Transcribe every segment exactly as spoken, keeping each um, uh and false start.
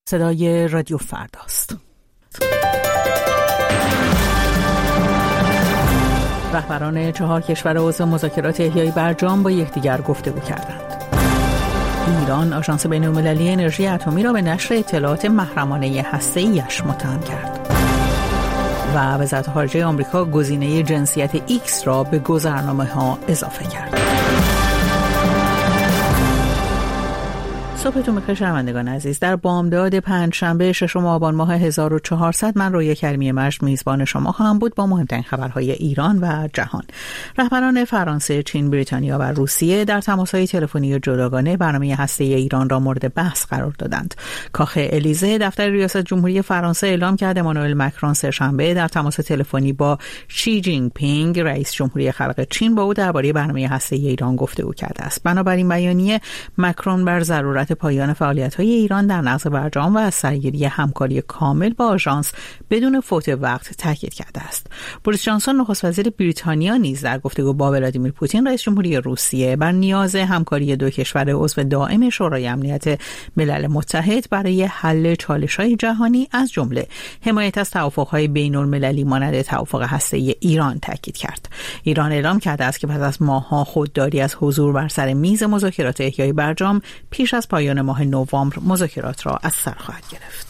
صدای رادیو فرداست. رهبران چهار کشور عضو مذاکرات احیای برجام با یکدیگر گفتگو کردند. ایران آژانس بین‌المللی انرژی اتمی را به نشر اطلاعات محرمانه هسته‌ای‌اش متهم کرد. و وزارت خارجه آمریکا گزینه جنسیت ایکس را به گذرنامه‌ها اضافه کرد. صبحتون بخیر شنوندگان عزیز. در بامداد پنجشنبه ششم آبان ماه هزار و چهارصد من رویا کریمی مجد میزبان شما خواهم بود با مهمترین خبرهای ایران و جهان. رهبران فرانسه، چین، بریتانیا و روسیه در تماس‌های تلفنی جداگانه برنامه هسته‌ای ایران را مورد بحث قرار دادند. کاخ الیزه دفتر ریاست جمهوری فرانسه اعلام کرد امانوئل مکرون سه‌شنبه در تماس تلفنی با شی جین پینگ رئیس جمهوری خلق چین با او درباره برنامه هسته‌ای ایران گفتگو کرده است. بنابراین بیانیه مکرون بر ضرورت پایان فعالیت‌های ایران در نقض برجام و از سرگیری همکاری کامل با آژانس بدون فوت وقت تاکید کرده است. بوریس جانسون نخست وزیر بریتانیا نیز در گفتگو با ولادیمیر پوتین رئیس جمهوری روسیه بر نیاز همکاری دو کشور عضو دائم شورای امنیت ملل متحد برای حل چالش‌های جهانی از جمله حمایت از توافق‌های بین‌المللی مانند توافق هسته‌ای ایران تاکید کرد. ایران اعلام کرده است که پس از ماه‌ها خودداری از حضور بر سر میز مذاکرات احیای برجام پیش از پایان ماه نوامبر مذاکرات را از سر خواهد گرفت.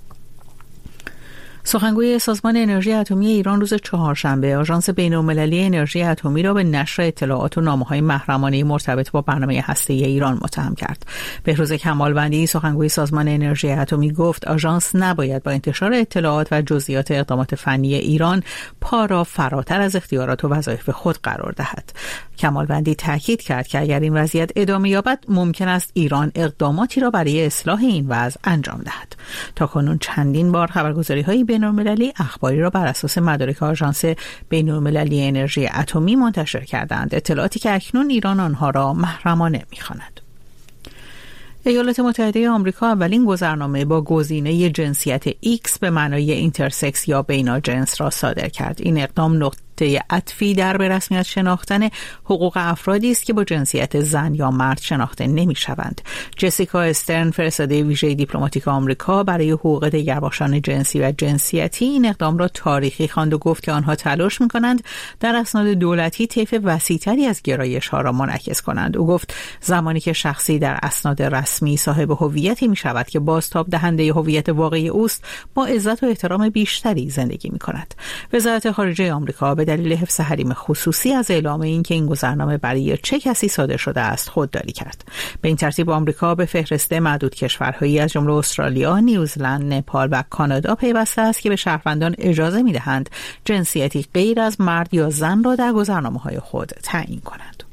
سخنگوی سازمان انرژی اتمی ایران روز چهارشنبه آژانس بین‌المللی انرژی اتمی را به نشر اطلاعات و نامه‌های محرمانه مرتبط با برنامه هسته‌ای ایران متهم کرد. بهروز کمالوندی سخنگوی سازمان انرژی اتمی گفت آژانس نباید با انتشار اطلاعات و جزئیات اقدامات فنی ایران پا را فراتر از اختیارات و وظایف خود قرار دهد. کمالوندی تاکید کرد که اگر این وضعیت ادامه یابد ممکن است ایران اقداماتی را برای اصلاح این وضع انجام دهد. تاکنون چندین بار خبرگزاری‌های بین‌المللی اخباری را بر اساس مدارک آژانس بین‌المللی انرژی اتمی منتشر کردند، اطلاعاتی که اکنون ایران آنها را محرمانه می‌خواند. ایالات متحده آمریکا اولین گذرنامه با گزینه جنسیت ایکس به معنای اینترسکس یا بیناجنس را صادر کرد. این اقدام نقطه عطفی در به رسمیت شناختن حقوق افرادی است که با جنسیت زن یا مرد شناخته نمی‌شوند. جسیکا استرن فرستاده ویژه دیپلماتیک آمریکا برای حقوق دیگرباشان جنسی و جنسیتی این اقدام را تاریخی خواند و گفت که آنها تلاش می‌کنند در اسناد دولتی طیف وسیع‌تری از گرایش‌ها را منعکس کنند. او گفت زمانی که شخصی در اسناد رسمی صاحب هویتی می‌شود که بازتاب دهنده هویت واقعی اوست، با عزت و احترام بیشتری زندگی می‌کند. وزارت خارجه آمریکا به دلیل حفظ حریم خصوصی از اعلام این که این گذرنامه برای چه کسی صادر شده است خودداری کرد. به این ترتیب آمریکا به فهرست معدود کشورهایی از جمله استرالیا، نیوزلند، نپال و کانادا پیوسته است که به شهروندان اجازه می‌دهند جنسیتی غیر از مرد یا زن را در گذرنامه‌های خود تعیین کنند.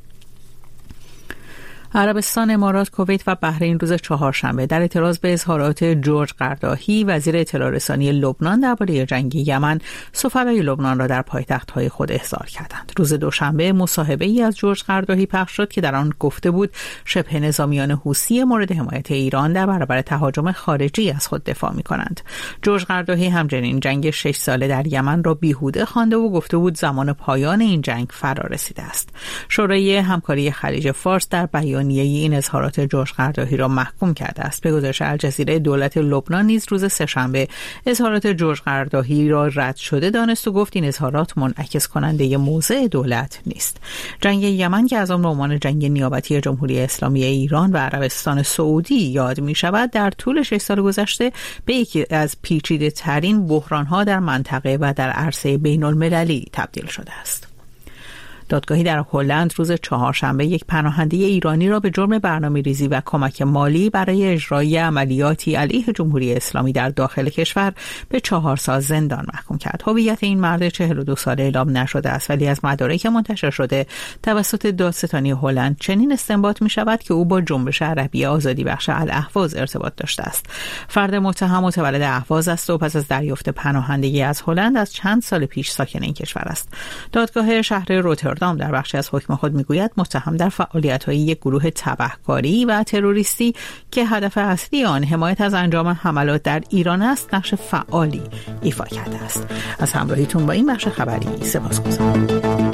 عربستان، امارات، کویت و بحرین روز چهارشنبه در اعتراض به اظهارات جورج قرداهی وزیر اطلاع رسانی لبنان درباره جنگ یمن، سفرای لبنان را در پایتخت‌های خود احضار کردند. روز دوشنبه مصاحبه‌ای از جورج قرداهی پخش شد که در آن گفته بود شبه نظامیان حوثی مورد حمایت ایران در برابر تهاجم خارجی از خود دفاع می‌کنند. جورج قرداهی همچنین جنگ شش ساله در یمن را بیهوده خوانده و گفته بود زمان پایان این جنگ فرا رسیده است. شورای همکاری خلیج فارس در بیان این اظهارات جورج قرداهی را محکوم کرده است. به گزارش الجزیره دولت لبنان نیز روز سه‌شنبه اظهارات جورج قرداهی را رد شده دانست و گفت این اظهارات منعکس کننده موضع دولت نیست. جنگ یمن که از آن به عنوان جنگ نیابتی جمهوری اسلامی ایران و عربستان سعودی یاد می شود در طول شش سال گذشته به یکی از پیچیده ترین بحران ها در منطقه و در عرصه بین المللی تبدیل شده است. دادگاهی در هلند روز چهارشنبه یک پناهنده ایرانی را به جرم برنامه‌ریزی و کمک مالی برای اجرای عملیاتی علیه جمهوری اسلامی در داخل کشور به چهار سال زندان محکوم کرد. هویت این مرد چهل و دو ساله اعلام نشده است، ولی از مدارک منتشر شده توسط دادستانی هلند چنین استنباط می شود که او با جنبش عربی آزادی بخش الاهواز ارتباط داشته است. فرد متهم متولد اهواز است و پس از دریافت پناهندگی از هلند از چند سال پیش ساکن این کشور است. دادگاه شهر روتردام در بخشی از حکم خود میگوید متهم در فعالیت‌های یک گروه تبهکاری و تروریستی که هدف اصلی آن حمایت از انجام حملات در ایران است نقش فعالی ایفا کرده است. از همراهیتون با این بخش خبری سپاسگزارم.